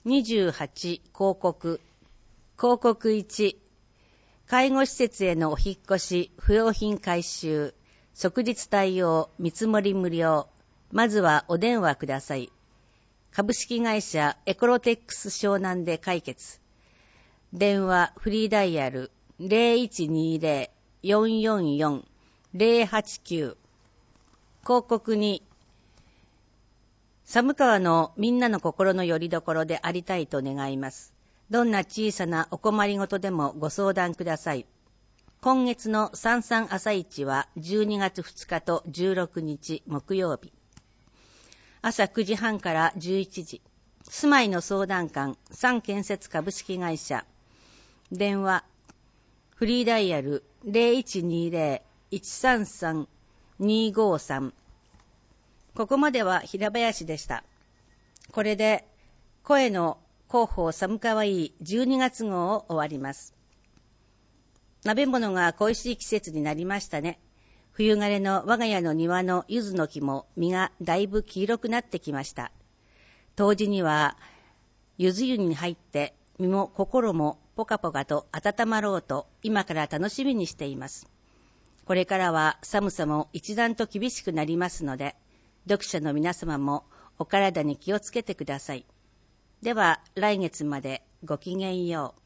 28、広告。広告1、介護施設へのお引っ越し、不要品回収、即日対応、見積もり無料。まずはお電話ください。株式会社エコロテックス湘南で解決。電話フリーダイヤル 0120-444-089。広告に、寒川のみんなの心の拠り所でありたいと願います。どんな小さなお困りごとでもご相談ください。今月の三々朝市は12月2日と16日木曜日。朝9時半から11時。住まいの相談官、三建設株式会社。電話、フリーダイヤル 0120-133-253。ここまでは平林でした。これで声の広報寒川いい12月号を終わります。鍋物が恋しい季節になりましたね。冬枯れの我が家の庭の柚子の木も実がだいぶ黄色くなってきました。冬至には柚子湯に入って身も心もポカポカと温まろうと今から楽しみにしています。これからは寒さも一段と厳しくなりますので、読者の皆様もお体に気をつけてください。では来月までごきげんよう。